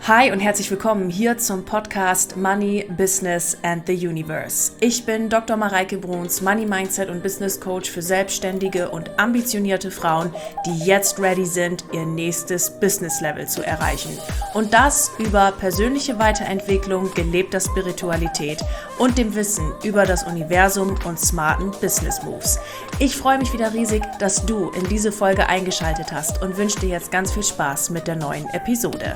Hi und herzlich willkommen hier zum Podcast Money, Business and the Universe. Ich bin Dr. Mareike Bruns, Money Mindset und Business Coach für selbstständige und ambitionierte Frauen, die jetzt ready sind, ihr nächstes Business Level zu erreichen. Und das über persönliche Weiterentwicklung, gelebter Spiritualität und dem Wissen über das Universum und smarten Business Moves. Ich freue mich wieder riesig, dass du in diese Folge eingeschaltet hast und wünsche dir jetzt ganz viel Spaß mit der neuen Episode.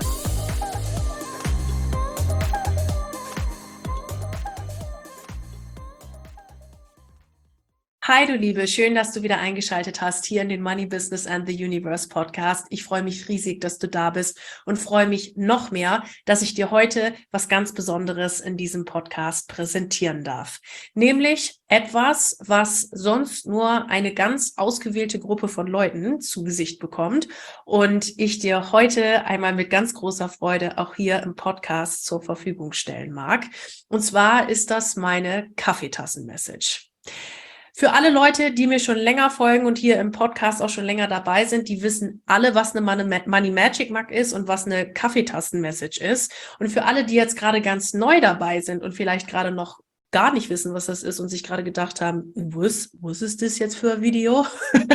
Hi, du Liebe, schön, dass du wieder eingeschaltet hast hier in den Money, Business and the Universe Podcast. Ich freue mich riesig, dass du da bist und freue mich noch mehr, dass ich dir heute was ganz Besonderes in diesem Podcast präsentieren darf. Nämlich etwas, was sonst nur eine ganz ausgewählte Gruppe von Leuten zu Gesicht bekommt und ich dir heute einmal mit ganz großer Freude auch hier im Podcast zur Verfügung stellen mag. Und zwar ist das meine Kaffeetassen-Message. Für alle Leute, die mir schon länger folgen und hier im Podcast auch schon länger dabei sind, die wissen alle, was eine Money Magic Mug ist und was eine Kaffeetassen-Message ist. Und für alle, die jetzt gerade ganz neu dabei sind und vielleicht gerade noch gar nicht wissen, was das ist und sich gerade gedacht haben, was ist das jetzt für ein Video?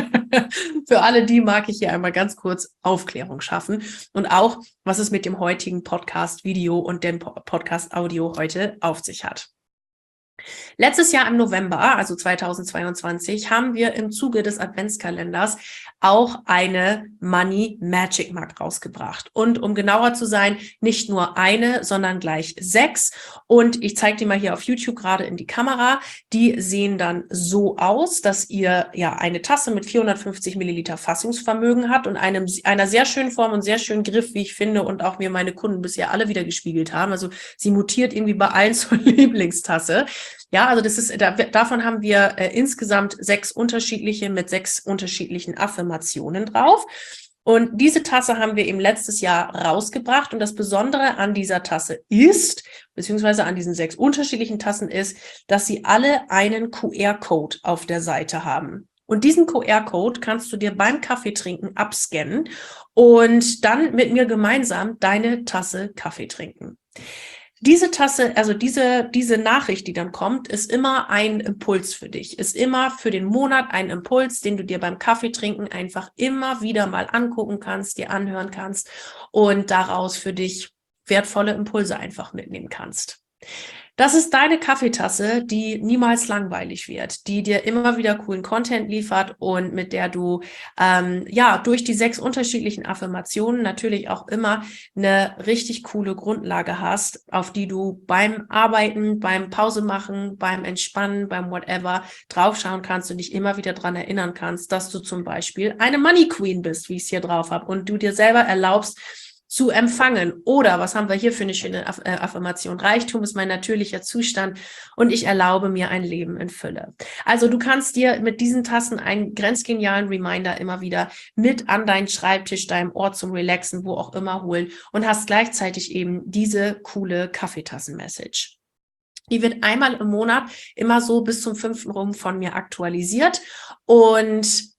Für alle die mag ich hier einmal ganz kurz Aufklärung schaffen und auch, was es mit dem heutigen Podcast-Video und dem Podcast-Audio heute auf sich hat. Letztes Jahr im November, also 2022, haben wir im Zuge des Adventskalenders auch eine Money Magic Mug rausgebracht. Und um genauer zu sein, nicht nur eine, sondern gleich 6. Und ich zeige dir mal hier auf YouTube gerade in die Kamera. Die sehen dann so aus, dass ihr ja eine Tasse mit 450 Milliliter Fassungsvermögen hat und einer sehr schönen Form und sehr schönen Griff, wie ich finde, und auch mir meine Kunden bisher alle wieder gespiegelt haben. Also sie mutiert irgendwie bei allen zur Lieblingstasse. Ja, also davon haben wir insgesamt 6 unterschiedliche mit 6 unterschiedlichen Affirmationen drauf. Und diese Tasse haben wir eben letztes Jahr rausgebracht. Und das Besondere an dieser Tasse ist, beziehungsweise an diesen 6 unterschiedlichen Tassen ist, dass sie alle einen QR-Code auf der Seite haben. Und diesen QR-Code kannst du dir beim Kaffeetrinken abscannen und dann mit mir gemeinsam deine Tasse Kaffee trinken. Diese Tasse, also diese Nachricht, die dann kommt, ist immer ein Impuls für dich, ist immer für den Monat ein Impuls, den du dir beim Kaffeetrinken einfach immer wieder mal angucken kannst, dir anhören kannst und daraus für dich wertvolle Impulse einfach mitnehmen kannst. Das ist deine Kaffeetasse, die niemals langweilig wird, die dir immer wieder coolen Content liefert und mit der du durch die 6 unterschiedlichen Affirmationen natürlich auch immer eine richtig coole Grundlage hast, auf die du beim Arbeiten, beim Pause machen, beim Entspannen, beim whatever draufschauen kannst und dich immer wieder daran erinnern kannst, dass du zum Beispiel eine Money Queen bist, wie ich es hier drauf habe, und du dir selber erlaubst, zu empfangen. Oder was haben wir hier für eine schöne Affirmation? Reichtum ist mein natürlicher Zustand und ich erlaube mir ein Leben in Fülle. Also du kannst dir mit diesen Tassen einen grenzgenialen Reminder immer wieder mit an deinen Schreibtisch, deinem Ort zum Relaxen, wo auch immer holen und hast gleichzeitig eben diese coole Kaffeetassen-Message. Die wird einmal im Monat immer so bis zum 5. rum von mir aktualisiert und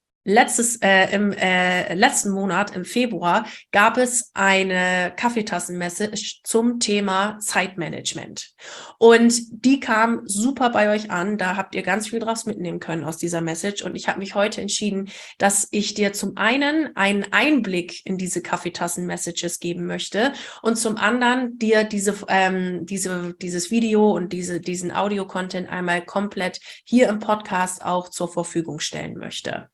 im letzten Monat, im Februar, gab es eine Kaffeetassen-Message zum Thema Zeitmanagement. Und die kam super bei euch an. Da habt ihr ganz viel draus mitnehmen können aus dieser Message. Und ich habe mich heute entschieden, dass ich dir zum einen einen Einblick in diese Kaffeetassen-Messages geben möchte und zum anderen dir dieses Video und diesen Audio-Content einmal komplett hier im Podcast auch zur Verfügung stellen möchte.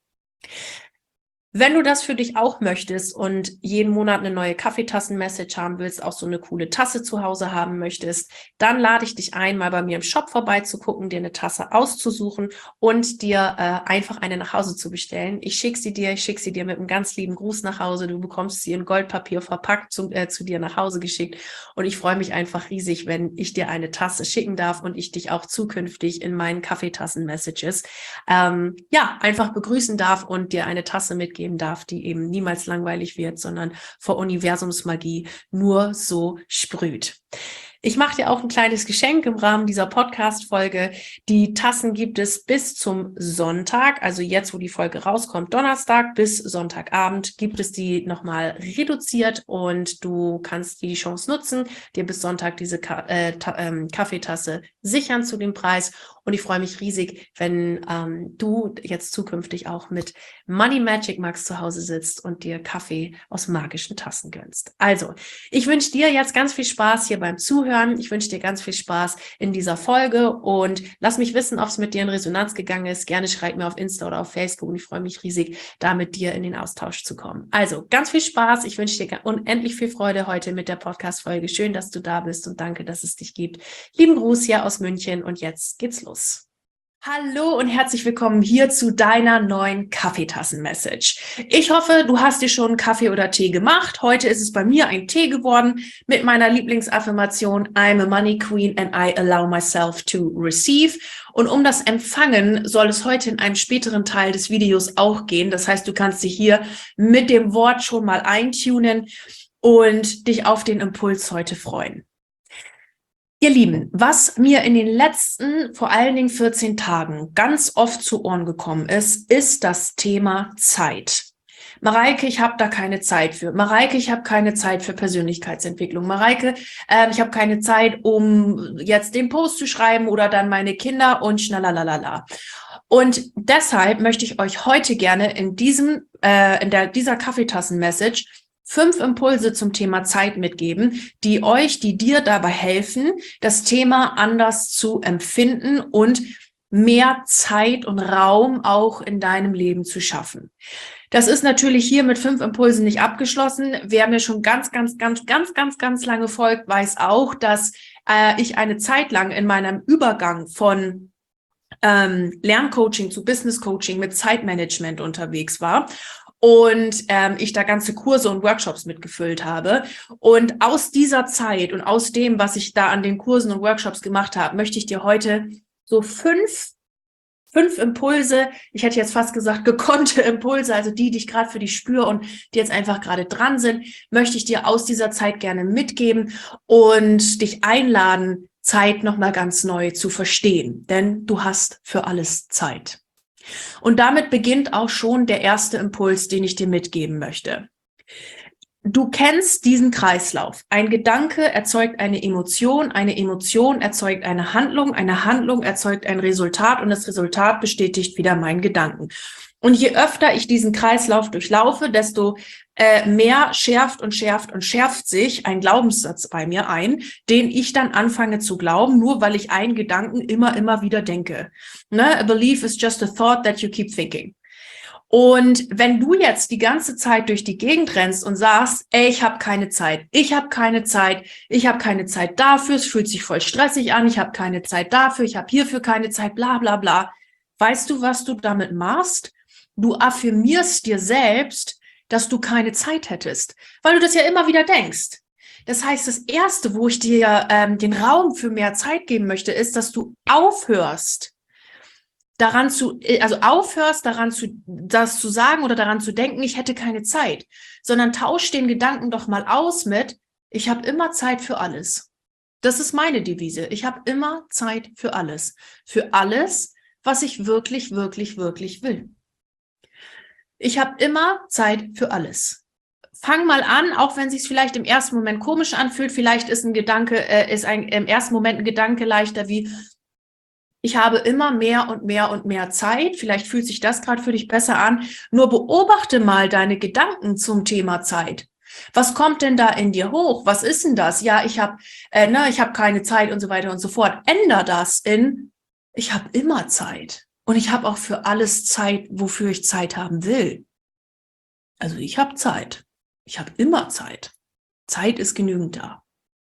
Wenn du das für dich auch möchtest und jeden Monat eine neue Kaffeetassen-Message haben willst, auch so eine coole Tasse zu Hause haben möchtest, dann lade ich dich ein, mal bei mir im Shop vorbeizugucken, dir eine Tasse auszusuchen und dir einfach eine nach Hause zu bestellen. Ich schicke sie dir mit einem ganz lieben Gruß nach Hause. Du bekommst sie in Goldpapier verpackt zu dir nach Hause geschickt. Und ich freue mich einfach riesig, wenn ich dir eine Tasse schicken darf und ich dich auch zukünftig in meinen Kaffeetassen-Messages einfach begrüßen darf und dir eine Tasse mitgeben darf, die eben niemals langweilig wird, sondern vor Universumsmagie nur so sprüht. Ich mache dir auch ein kleines Geschenk im Rahmen dieser Podcast-Folge. Die Tassen gibt es bis zum Sonntag, also jetzt, wo die Folge rauskommt, Donnerstag bis Sonntagabend, gibt es die nochmal reduziert und du kannst die Chance nutzen, dir bis Sonntag diese Kaffeetasse sichern zu dem Preis. Und ich freue mich riesig, wenn du jetzt zukünftig auch mit Money Magic Max zu Hause sitzt und dir Kaffee aus magischen Tassen gönnst. Also, ich wünsche dir jetzt ganz viel Spaß hier beim Zuhören. Ich wünsche dir ganz viel Spaß in dieser Folge und lass mich wissen, ob es mit dir in Resonanz gegangen ist. Gerne schreib mir auf Insta oder auf Facebook und ich freue mich riesig, da mit dir in den Austausch zu kommen. Also, ganz viel Spaß. Ich wünsche dir unendlich viel Freude heute mit der Podcast-Folge. Schön, dass du da bist und danke, dass es dich gibt. Lieben Gruß hier aus München und jetzt geht's los. Hallo und herzlich willkommen hier zu deiner neuen Kaffeetassen-Message. Ich hoffe, du hast dir schon Kaffee oder Tee gemacht. Heute ist es bei mir ein Tee geworden mit meiner Lieblingsaffirmation I'm a Money Queen and I allow myself to receive. Und um das Empfangen soll es heute in einem späteren Teil des Videos auch gehen. Das heißt, du kannst dich hier mit dem Wort schon mal eintunen und dich auf den Impuls heute freuen. Ihr Lieben, was mir in den letzten, vor allen Dingen 14 Tagen ganz oft zu Ohren gekommen ist, ist das Thema Zeit. Mareike, ich habe da keine Zeit für. Mareike, ich habe keine Zeit für Persönlichkeitsentwicklung. Mareike, ich habe keine Zeit, um jetzt den Post zu schreiben oder dann meine Kinder und schnallalalala. Und deshalb möchte ich euch heute gerne in dieser Kaffeetassen-Message 5 Impulse zum Thema Zeit mitgeben, die dir dabei helfen, das Thema anders zu empfinden und mehr Zeit und Raum auch in deinem Leben zu schaffen. Das ist natürlich hier mit 5 Impulsen nicht abgeschlossen. Wer mir schon ganz lange folgt, weiß auch, dass ich eine Zeit lang in meinem Übergang von Lerncoaching zu Business Coaching mit Zeitmanagement unterwegs war. Und ich da ganze Kurse und Workshops mitgefüllt habe. Und aus dieser Zeit und aus dem, was ich da an den Kursen und Workshops gemacht habe, möchte ich dir heute so 5 Impulse, ich hätte jetzt fast gesagt gekonnte Impulse, also die ich gerade für dich spüre und die jetzt einfach gerade dran sind, möchte ich dir aus dieser Zeit gerne mitgeben und dich einladen, Zeit nochmal ganz neu zu verstehen. Denn du hast für alles Zeit. Und damit beginnt auch schon der erste Impuls, den ich dir mitgeben möchte. Du kennst diesen Kreislauf. Ein Gedanke erzeugt eine Emotion erzeugt eine Handlung erzeugt ein Resultat und das Resultat bestätigt wieder meinen Gedanken. Und je öfter ich diesen Kreislauf durchlaufe, desto mehr schärft sich ein Glaubenssatz bei mir ein, den ich dann anfange zu glauben, nur weil ich einen Gedanken immer wieder denke. Ne? A belief is just a thought that you keep thinking. Und wenn du jetzt die ganze Zeit durch die Gegend rennst und sagst, ey, ich habe keine Zeit dafür, es fühlt sich voll stressig an, ich habe keine Zeit dafür, ich habe hierfür keine Zeit, bla bla bla. Weißt du, was du damit machst? Du affirmierst dir selbst, dass du keine Zeit hättest, weil du das ja immer wieder denkst. Das heißt, das Erste, wo ich dir den Raum für mehr Zeit geben möchte, ist, dass du aufhörst, das zu sagen oder daran zu denken, ich hätte keine Zeit, sondern tausch den Gedanken doch mal aus mit, ich habe immer Zeit für alles. Das ist meine Devise. Ich habe immer Zeit für alles. Für alles, was ich wirklich will. Ich habe immer Zeit für alles. Fang mal an, auch wenn es sich vielleicht im ersten Moment komisch anfühlt. Vielleicht ist im ersten Moment ein Gedanke leichter wie, ich habe immer mehr und mehr Zeit. Vielleicht fühlt sich das gerade für dich besser an. Nur beobachte mal deine Gedanken zum Thema Zeit. Was kommt denn da in dir hoch? Was ist denn das? Ja, ich habe keine Zeit und so weiter und so fort. Änder das in, ich habe immer Zeit. Und ich habe auch für alles Zeit, wofür ich Zeit haben will. Also ich habe Zeit. Ich habe immer Zeit. Zeit ist genügend da.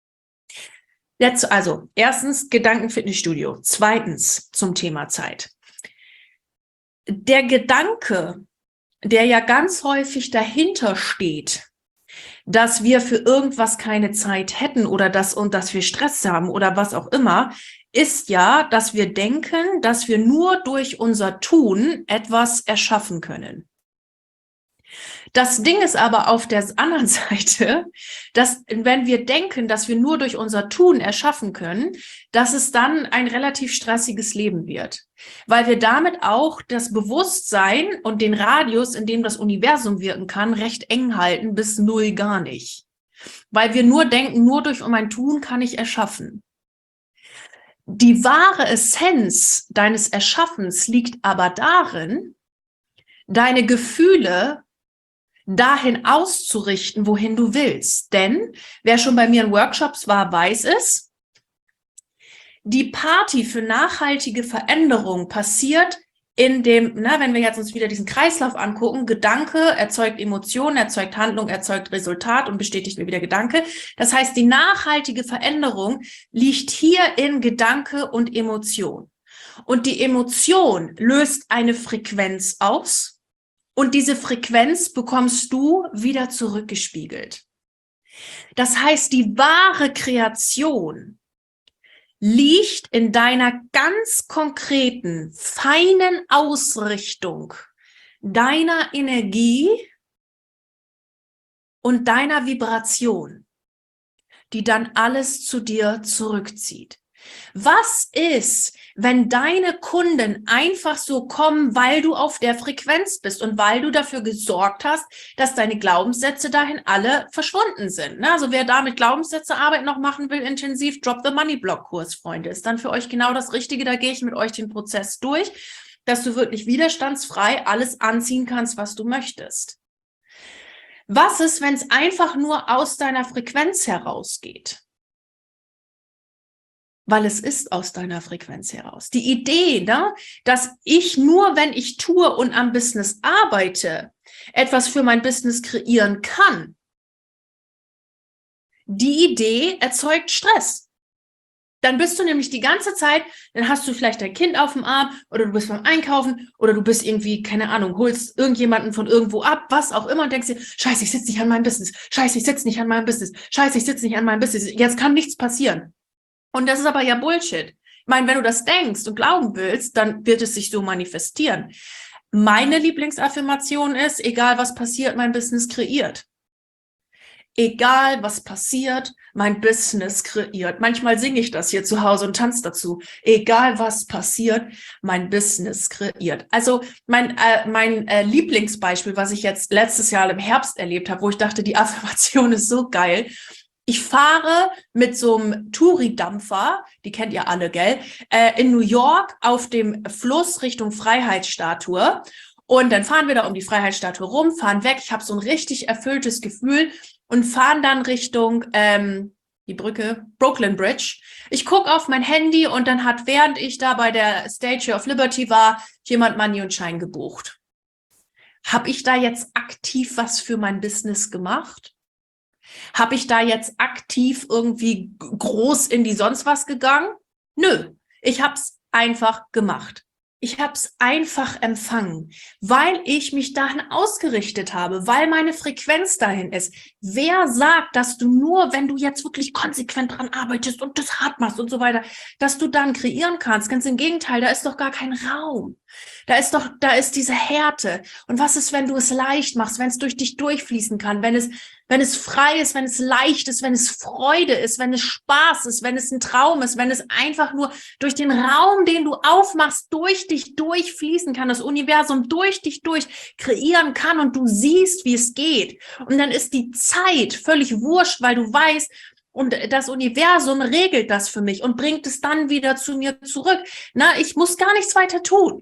Also, erstens Gedankenfitnessstudio. Zweitens zum Thema Zeit. Der Gedanke, der ja ganz häufig dahinter steht, dass wir für irgendwas keine Zeit hätten oder dass wir Stress haben oder was auch immer, ist ja, dass wir denken, dass wir nur durch unser Tun etwas erschaffen können. Das Ding ist aber auf der anderen Seite, dass wenn wir denken, dass wir nur durch unser Tun erschaffen können, dass es dann ein relativ stressiges Leben wird. Weil wir damit auch das Bewusstsein und den Radius, in dem das Universum wirken kann, recht eng halten, bis null gar nicht. Weil wir nur denken, nur durch mein Tun kann ich erschaffen. Die wahre Essenz deines Erschaffens liegt aber darin, deine Gefühle dahin auszurichten, wohin du willst. Denn wer schon bei mir in Workshops war, weiß es, die Party für nachhaltige Veränderung passiert in dem, wenn wir jetzt uns wieder diesen Kreislauf angucken, Gedanke erzeugt Emotion, erzeugt Handlung, erzeugt Resultat und bestätigt mir wieder Gedanke. Das heißt, die nachhaltige Veränderung liegt hier in Gedanke und Emotion. Und die Emotion löst eine Frequenz aus und diese Frequenz bekommst du wieder zurückgespiegelt. Das heißt, die wahre Kreation liegt in deiner ganz konkreten, feinen Ausrichtung deiner Energie und deiner Vibration, die dann alles zu dir zurückzieht. Was ist, wenn deine Kunden einfach so kommen, weil du auf der Frequenz bist und weil du dafür gesorgt hast, dass deine Glaubenssätze dahin alle verschwunden sind? Also wer da mit Glaubenssätzearbeit noch machen will, intensiv, Drop the Money Block Kurs, Freunde, ist dann für euch genau das Richtige. Da gehe ich mit euch den Prozess durch, dass du wirklich widerstandsfrei alles anziehen kannst, was du möchtest. Was ist, wenn es einfach nur aus deiner Frequenz herausgeht? Weil es ist aus deiner Frequenz heraus. Die Idee, dass ich nur, wenn ich tue und am Business arbeite, etwas für mein Business kreieren kann, die Idee erzeugt Stress. Dann bist du nämlich die ganze Zeit, dann hast du vielleicht dein Kind auf dem Arm oder du bist beim Einkaufen oder du bist irgendwie, keine Ahnung, holst irgendjemanden von irgendwo ab, was auch immer und denkst dir, scheiße, ich sitze nicht an meinem Business, scheiße, ich sitze nicht an meinem Business, scheiße, ich sitze nicht an meinem Business, jetzt kann nichts passieren. Und das ist aber ja Bullshit. Ich meine, wenn du das denkst und glauben willst, dann wird es sich so manifestieren. Meine Lieblingsaffirmation ist, egal was passiert, mein Business kreiert. Egal was passiert, mein Business kreiert. Manchmal singe ich das hier zu Hause und tanze dazu. Egal was passiert, mein Business kreiert. Also mein Lieblingsbeispiel, was ich jetzt letztes Jahr im Herbst erlebt habe, wo ich dachte, die Affirmation ist so geil. Ich fahre mit so einem Touri-Dampfer, die kennt ihr alle, gell, in New York auf dem Fluss Richtung Freiheitsstatue. Und dann fahren wir da um die Freiheitsstatue rum, fahren weg. Ich habe so ein richtig erfülltes Gefühl und fahren dann Richtung die Brücke, Brooklyn Bridge. Ich gucke auf mein Handy und dann hat, während ich da bei der Statue of Liberty war, jemand Money und Schein gebucht. Habe ich da jetzt aktiv was für mein Business gemacht? Habe ich da jetzt aktiv irgendwie groß in die sonst was gegangen? Nö, ich habe es einfach gemacht. Ich habe es einfach empfangen, weil ich mich dahin ausgerichtet habe, weil meine Frequenz dahin ist. Wer sagt, dass du nur, wenn du jetzt wirklich konsequent dran arbeitest und das hart machst und so weiter, dass du dann kreieren kannst? Ganz im Gegenteil, da ist doch gar kein Raum. Da ist diese Härte. Und was ist, wenn du es leicht machst, wenn es durch dich durchfließen kann, wenn es frei ist, wenn es leicht ist, wenn es Freude ist, wenn es Spaß ist, wenn es ein Traum ist, wenn es einfach nur durch den Raum, den du aufmachst, durch dich durchfließen kann, das Universum durch dich durch kreieren kann und du siehst, wie es geht. Und dann ist die Zeit völlig wurscht, weil du weißt, und das Universum regelt das für mich und bringt es dann wieder zu mir zurück. Ich muss gar nichts weiter tun.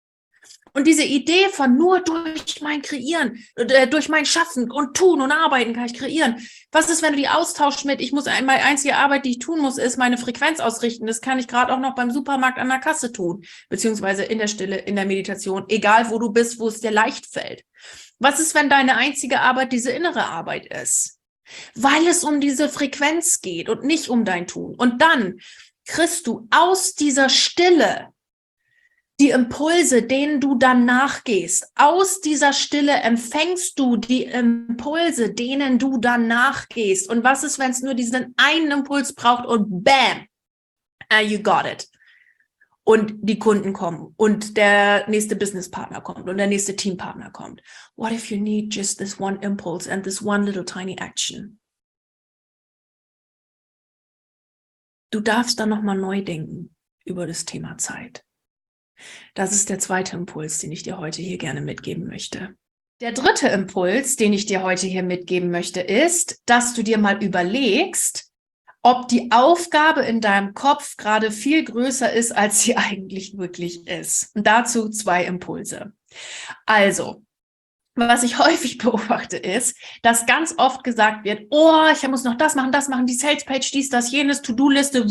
Und diese Idee von nur durch mein Kreieren, durch mein Schaffen und Tun und Arbeiten kann ich kreieren. Was ist, wenn du die austauschst mit, meine einzige Arbeit, die ich tun muss, ist meine Frequenz ausrichten. Das kann ich gerade auch noch beim Supermarkt an der Kasse tun, beziehungsweise in der Stille, in der Meditation, egal wo du bist, wo es dir leicht fällt. Was ist, wenn deine einzige Arbeit diese innere Arbeit ist? Weil es um diese Frequenz geht und nicht um dein Tun. Und dann kriegst du aus dieser Stille die Impulse, denen du dann nachgehst. Aus dieser Stille empfängst du die Impulse, denen du dann nachgehst. Und was ist, wenn es nur diesen einen Impuls braucht und bam, you got it. und die Kunden kommen und der nächste Businesspartner kommt und der nächste Teampartner kommt. What if you need just this one impulse and this one little tiny action? Du darfst dann nochmal neu denken über das Thema Zeit. Das ist der zweite Impuls, den ich dir heute hier gerne mitgeben möchte. Der dritte Impuls, den ich dir heute hier mitgeben möchte, ist, dass du dir mal überlegst, ob die Aufgabe in deinem Kopf gerade viel größer ist, als sie eigentlich wirklich ist. Und dazu 2 Impulse. Also, was ich häufig beobachte, ist, dass ganz oft gesagt wird, oh, ich muss noch das machen, die Salespage, dies, das, jenes, To-Do-Liste,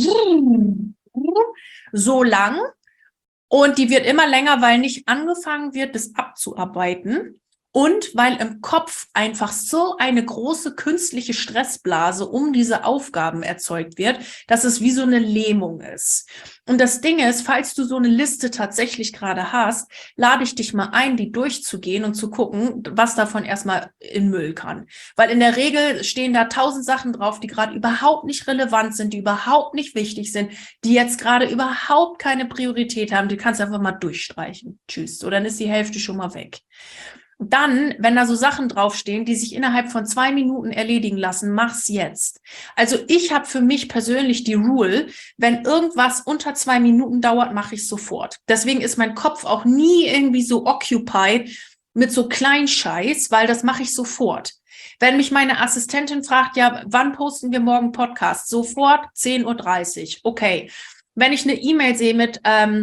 so lang. Und die wird immer länger, weil nicht angefangen wird, das abzuarbeiten. Und weil im Kopf einfach so eine große künstliche Stressblase um diese Aufgaben erzeugt wird, dass es wie so eine Lähmung ist. Und das Ding ist, falls du so eine Liste tatsächlich gerade hast, lade ich dich mal ein, die durchzugehen und zu gucken, was davon erstmal in Müll kann. Weil in der Regel stehen da 1000 Sachen drauf, die gerade überhaupt nicht relevant sind, die überhaupt nicht wichtig sind, die jetzt gerade überhaupt keine Priorität haben. Die kannst du einfach mal durchstreichen. Tschüss. So, dann ist die Hälfte schon mal weg. Dann, wenn da so Sachen draufstehen, die sich innerhalb von 2 Minuten erledigen lassen, mach's jetzt. Also ich habe für mich persönlich die Rule, wenn irgendwas unter 2 Minuten dauert, mache ich sofort. Deswegen ist mein Kopf auch nie irgendwie so occupied mit so Kleinscheiß, weil das mache ich sofort. Wenn mich meine Assistentin fragt, ja, wann posten wir morgen Podcast? Sofort 10:30 Uhr. Okay. Wenn ich eine E-Mail sehe mit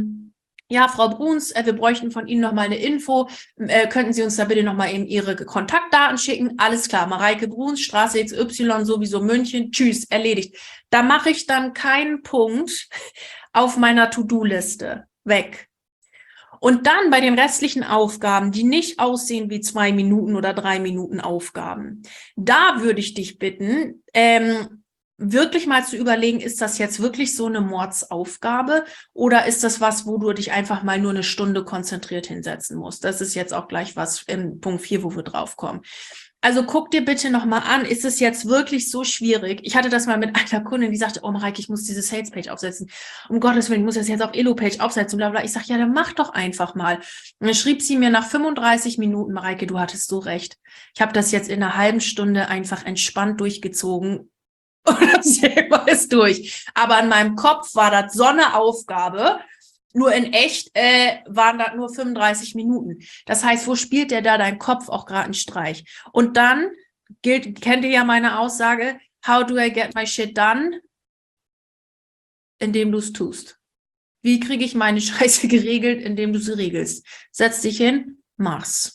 ja, Frau Bruns, wir bräuchten von Ihnen nochmal eine Info. Könnten Sie uns da bitte nochmal eben Ihre Kontaktdaten schicken? Alles klar, Mareike Bruns, Straße XY, sowieso München. Tschüss, erledigt. Da mache ich dann keinen Punkt auf meiner To-Do-Liste. Weg. Und dann bei den restlichen Aufgaben, die nicht aussehen wie 2 Minuten oder 3 Minuten Aufgaben, da würde ich dich bitten, wirklich mal zu überlegen, ist das jetzt wirklich so eine Mordsaufgabe oder ist das was, wo du dich einfach mal nur eine Stunde konzentriert hinsetzen musst? Das ist jetzt auch gleich was im Punkt 4, wo wir drauf kommen. Also guck dir bitte nochmal an, ist es jetzt wirklich so schwierig? Ich hatte das mal mit einer Kundin, die sagte, oh Mareike, ich muss diese Salespage aufsetzen. Um Gottes Willen, ich muss das jetzt auf Elo-Page aufsetzen, bla bla. Ich sage, ja, dann mach doch einfach mal. Und dann schrieb sie mir nach 35 Minuten, Mareike, du hattest so recht. Ich habe das jetzt in einer halben Stunde einfach entspannt durchgezogen. Und das Thema ist durch. Aber in meinem Kopf war das so eine Aufgabe, nur in echt waren das nur 35 Minuten. Das heißt, wo spielt der da dein Kopf auch gerade einen Streich? Und dann kennt ihr ja meine Aussage, how do I get my shit done? Indem du es tust. Wie kriege ich meine Scheiße geregelt? Indem du sie regelst. Setz dich hin, mach's.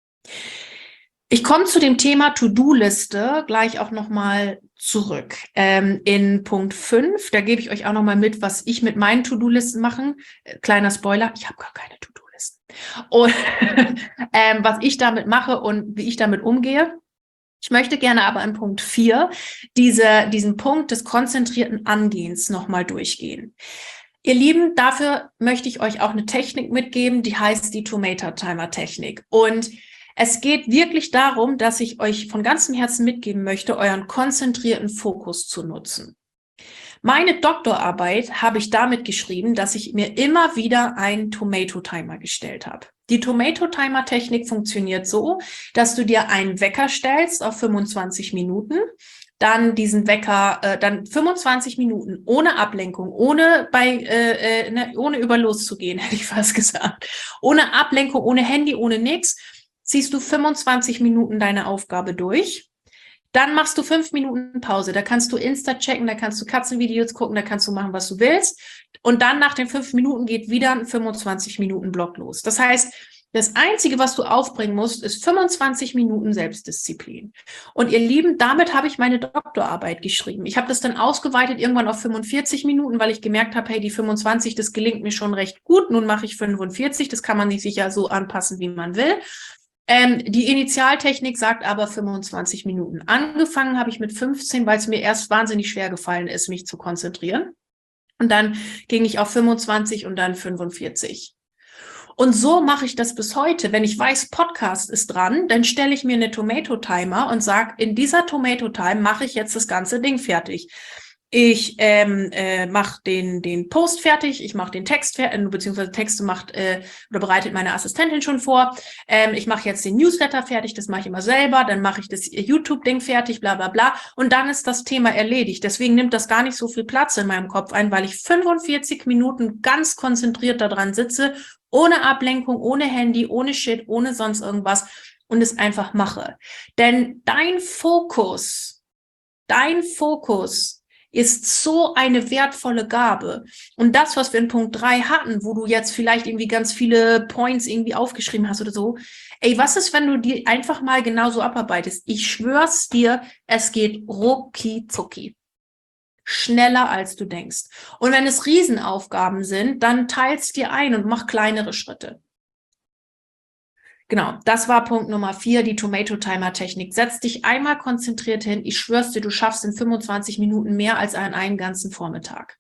Ich komme zu dem Thema To-Do-Liste gleich auch nochmal zurück. In Punkt 5, da gebe ich euch auch nochmal mit, was ich mit meinen To-Do-Listen mache. Kleiner Spoiler, ich habe gar keine To-Do-Listen. Und was ich damit mache und wie ich damit umgehe. Ich möchte gerne aber in Punkt 4 diesen Punkt des konzentrierten Angehens nochmal durchgehen. Ihr Lieben, dafür möchte ich euch auch eine Technik mitgeben, die heißt die Tomato-Timer-Technik. Und es geht wirklich darum, dass ich euch von ganzem Herzen mitgeben möchte, euren konzentrierten Fokus zu nutzen. Meine Doktorarbeit habe ich damit geschrieben, dass ich mir immer wieder einen Tomato-Timer gestellt habe. Die Tomato-Timer-Technik funktioniert so, dass du dir einen Wecker stellst auf 25 Minuten, dann diesen Wecker, dann 25 Minuten ohne Ablenkung, ohne über loszugehen, hätte ich fast gesagt. Ohne Ablenkung, ohne Handy, ohne nix. Ziehst du 25 Minuten deine Aufgabe durch, dann machst du 5 Minuten Pause. Da kannst du Insta checken, da kannst du Katzenvideos gucken, da kannst du machen, was du willst. Und dann nach den 5 Minuten geht wieder ein 25 Minuten Block los. Das heißt, das Einzige, was du aufbringen musst, ist 25 Minuten Selbstdisziplin. Und ihr Lieben, damit habe ich meine Doktorarbeit geschrieben. Ich habe das dann ausgeweitet irgendwann auf 45 Minuten, weil ich gemerkt habe, hey, die 25, das gelingt mir schon recht gut. Nun mache ich 45, das kann man sich ja so anpassen, wie man will. Die Initialtechnik sagt aber 25 Minuten. Angefangen habe ich mit 15, weil es mir erst wahnsinnig schwer gefallen ist, mich zu konzentrieren. Und dann ging ich auf 25 und dann 45. Und so mache ich das bis heute. Wenn ich weiß, Podcast ist dran, dann stelle ich mir eine Tomato-Timer und sage, in dieser Tomato-Time mache ich jetzt das ganze Ding fertig. Ich mache den Post fertig, ich mache den Text fertig, beziehungsweise Texte macht oder bereitet meine Assistentin schon vor. Ich mache jetzt den Newsletter fertig, das mache ich immer selber, dann mache ich das YouTube-Ding fertig, bla bla bla. Und dann ist das Thema erledigt. Deswegen nimmt das gar nicht so viel Platz in meinem Kopf ein, weil ich 45 Minuten ganz konzentriert daran sitze, ohne Ablenkung, ohne Handy, ohne Shit, ohne sonst irgendwas und es einfach mache. Denn dein Fokus ist so eine wertvolle Gabe. Und das, was wir in Punkt 3 hatten, wo du jetzt vielleicht irgendwie ganz viele Points irgendwie aufgeschrieben hast oder so, ey, was ist, wenn du die einfach mal genauso abarbeitest? Ich schwör's dir, es geht rucki zucki. Schneller, als du denkst. Und wenn es Riesenaufgaben sind, dann teilst dir ein und mach kleinere Schritte. Genau, das war Punkt Nummer 4, die Tomato-Timer-Technik. Setz dich einmal konzentriert hin. Ich schwör's dir, du schaffst in 25 Minuten mehr als an einem ganzen Vormittag.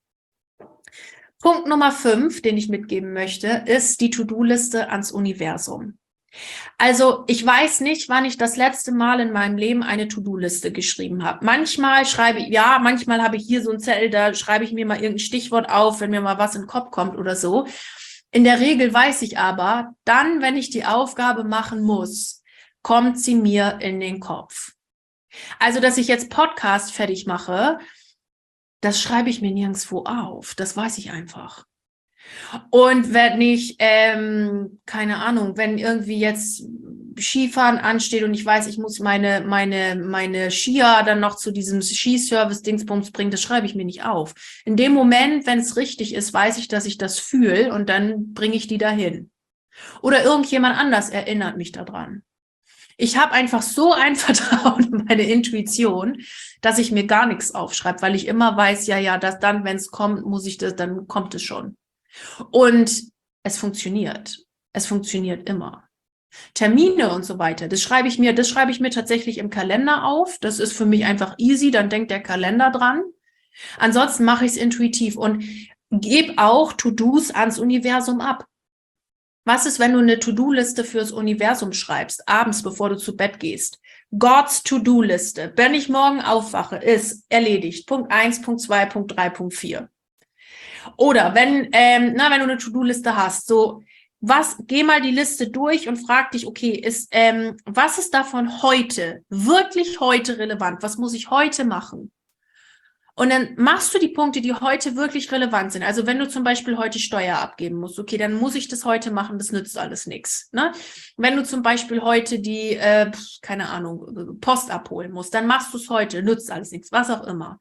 Punkt Nummer 5, den ich mitgeben möchte, ist die To-Do-Liste ans Universum. Also ich weiß nicht, wann ich das letzte Mal in meinem Leben eine To-Do-Liste geschrieben habe. Manchmal manchmal habe ich hier so einen Zettel, da schreibe ich mir mal irgendein Stichwort auf, wenn mir mal was in den Kopf kommt oder so. In der Regel weiß ich aber, dann, wenn ich die Aufgabe machen muss, kommt sie mir in den Kopf. Also, dass ich jetzt Podcast fertig mache, das schreibe ich mir nirgendwo auf. Das weiß ich einfach. Und wenn ich, keine Ahnung, wenn irgendwie jetzt Skifahren ansteht und ich weiß, ich muss meine Skier dann noch zu diesem Skiservice-Dingsbums bringen, das schreibe ich mir nicht auf. In dem Moment, wenn es richtig ist, weiß ich, dass ich das fühle und dann bringe ich die dahin. Oder irgendjemand anders erinnert mich daran. Ich habe einfach so ein Vertrauen in meine Intuition, dass ich mir gar nichts aufschreibe, weil ich immer weiß, dass dann, wenn es kommt, dann kommt es schon. Und es funktioniert. Es funktioniert immer. Termine und so weiter, das schreibe ich mir tatsächlich im Kalender auf. Das ist für mich einfach easy, dann denkt der Kalender dran. Ansonsten mache ich es intuitiv und gebe auch To-Dos ans Universum ab. Was ist, wenn du eine To-Do-Liste fürs Universum schreibst, abends, bevor du zu Bett gehst? God's To-Do-Liste, wenn ich morgen aufwache, ist erledigt. Punkt 1, Punkt 2, Punkt 3, Punkt 4. Oder wenn du eine To-Do-Liste hast, so, geh mal die Liste durch und frag dich, okay, was ist davon heute, wirklich heute relevant? Was muss ich heute machen? Und dann machst du die Punkte, die heute wirklich relevant sind. Also wenn du zum Beispiel heute Steuer abgeben musst, okay, dann muss ich das heute machen, das nützt alles nichts. Ne? Wenn du zum Beispiel heute die, keine Ahnung, Post abholen musst, dann machst du es heute, nützt alles nichts, was auch immer.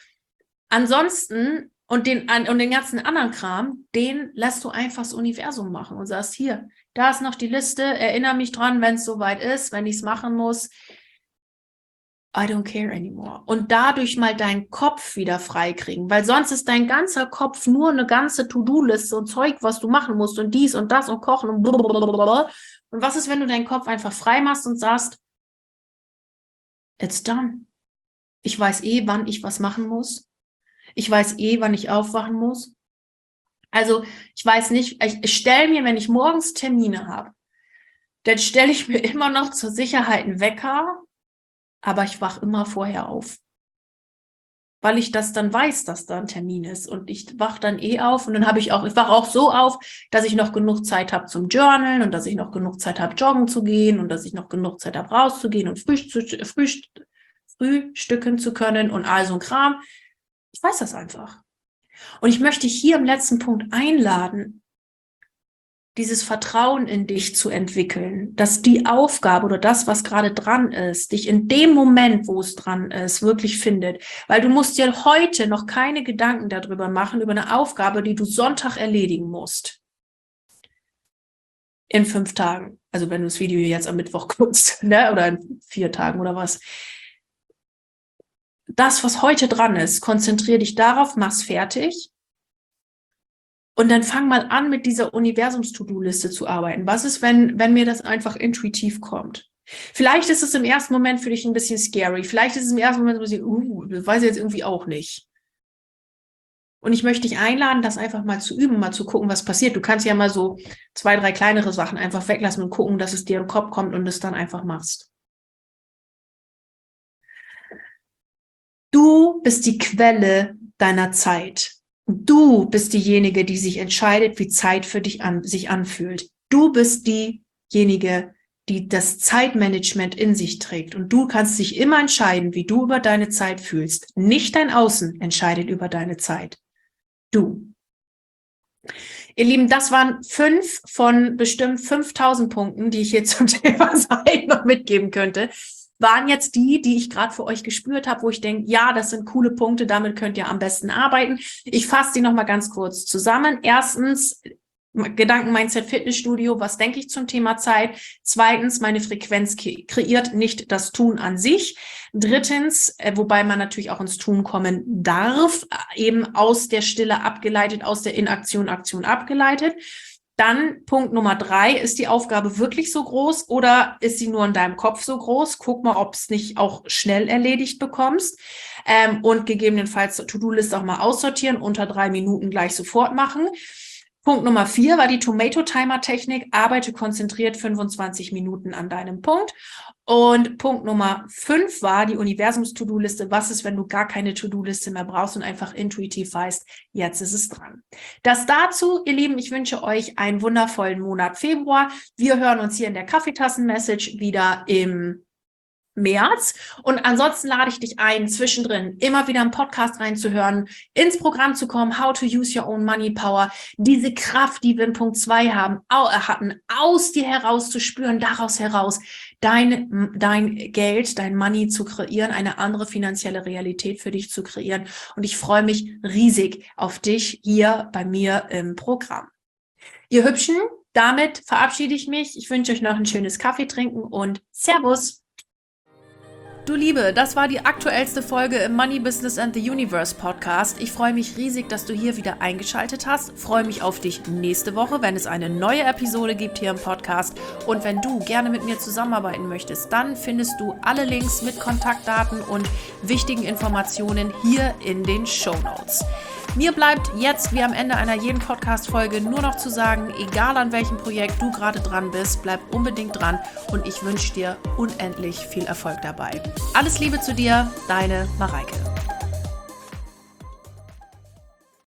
Ansonsten, und den ganzen anderen Kram, den lässt du einfach das Universum machen und sagst, hier, da ist noch die Liste, erinnere mich dran, wenn es soweit ist, wenn ich es machen muss. I don't care anymore. Und dadurch mal deinen Kopf wieder freikriegen, weil sonst ist dein ganzer Kopf nur eine ganze To-Do-Liste und Zeug, was du machen musst und dies und das und kochen und blablabla. Und was ist, wenn du deinen Kopf einfach frei machst und sagst, it's done. Ich weiß wann ich was machen muss. Ich weiß wann ich aufwachen muss. Also ich weiß nicht, ich stelle mir, wenn ich morgens Termine habe, dann stelle ich mir immer noch zur Sicherheit einen Wecker, aber ich wache immer vorher auf. Weil ich das dann weiß, dass da ein Termin ist. Und ich wache dann auf und dann ich wache auch so auf, dass ich noch genug Zeit habe zum Journalen und dass ich noch genug Zeit habe, joggen zu gehen und dass ich noch genug Zeit habe, rauszugehen und frühstücken zu können und all so ein Kram. Ich weiß das einfach. Und ich möchte hier im letzten Punkt einladen, dieses Vertrauen in dich zu entwickeln, dass die Aufgabe oder das, was gerade dran ist, dich in dem Moment, wo es dran ist, wirklich findet. Weil du musst dir heute noch keine Gedanken darüber machen, über eine Aufgabe, die du Sonntag erledigen musst. In 5 Tagen. Also wenn du das Video jetzt am Mittwoch guckst, ne? Oder in 4 Tagen oder was. Das, was heute dran ist, konzentriere dich darauf, mach's fertig. Und dann fang mal an, mit dieser Universums-To-Do-Liste zu arbeiten. Was ist, wenn mir das einfach intuitiv kommt? Vielleicht ist es im ersten Moment für dich ein bisschen scary. Vielleicht ist es im ersten Moment ein bisschen, das weiß ich jetzt irgendwie auch nicht. Und ich möchte dich einladen, das einfach mal zu üben, mal zu gucken, was passiert. Du kannst ja mal so 2, 3 kleinere Sachen einfach weglassen und gucken, dass es dir in den Kopf kommt und es dann einfach machst. Du bist die Quelle deiner Zeit. Du bist diejenige, die sich entscheidet, wie Zeit für dich sich anfühlt. Du bist diejenige, die das Zeitmanagement in sich trägt. Und du kannst dich immer entscheiden, wie du über deine Zeit fühlst. Nicht dein Außen entscheidet über deine Zeit. Du. Ihr Lieben, das waren 5 von bestimmt 5000 Punkten, die ich hier zum Thema Zeit noch mitgeben könnte. Waren jetzt die ich gerade für euch gespürt habe, wo ich denke, ja, das sind coole Punkte, damit könnt ihr am besten arbeiten. Ich fasse die nochmal ganz kurz zusammen. Erstens, Gedanken-Mindset Fitnessstudio, was denke ich zum Thema Zeit? Zweitens, meine Frequenz kreiert nicht das Tun an sich. Drittens, wobei man natürlich auch ins Tun kommen darf, eben aus der Stille abgeleitet, aus der Inaktion, Aktion abgeleitet. Dann Punkt Nummer 3, ist die Aufgabe wirklich so groß oder ist sie nur in deinem Kopf so groß? Guck mal, ob es nicht auch schnell erledigt bekommst und gegebenenfalls To-Do-List auch mal aussortieren, unter 3 Minuten gleich sofort machen. Punkt Nummer 4 war die Tomato-Timer-Technik. Arbeite konzentriert 25 Minuten an deinem Punkt. Und Punkt Nummer 5 war die Universums-To-Do-Liste. Was ist, wenn du gar keine To-Do-Liste mehr brauchst und einfach intuitiv weißt, jetzt ist es dran. Das dazu, ihr Lieben, ich wünsche euch einen wundervollen Monat Februar. Wir hören uns hier in der Kaffeetassen-Message wieder im März. Und ansonsten lade ich dich ein, zwischendrin immer wieder einen Podcast reinzuhören, ins Programm zu kommen, How to Use Your Own Money Power, diese Kraft, die wir in Punkt 2 hatten, aus dir heraus zu spüren, daraus heraus dein Geld, dein Money zu kreieren, eine andere finanzielle Realität für dich zu kreieren. Und ich freue mich riesig auf dich hier bei mir im Programm. Ihr Hübschen, damit verabschiede ich mich. Ich wünsche euch noch ein schönes Kaffee trinken und Servus! Du Liebe, das war die aktuellste Folge im Money Business and the Universe Podcast. Ich freue mich riesig, dass du hier wieder eingeschaltet hast. Freue mich auf dich nächste Woche, wenn es eine neue Episode gibt hier im Podcast. Und wenn du gerne mit mir zusammenarbeiten möchtest, dann findest du alle Links mit Kontaktdaten und wichtigen Informationen hier in den Shownotes. Mir bleibt jetzt, wie am Ende einer jeden Podcast-Folge, nur noch zu sagen, egal an welchem Projekt du gerade dran bist, bleib unbedingt dran und ich wünsche dir unendlich viel Erfolg dabei. Alles Liebe zu dir, deine Mareike.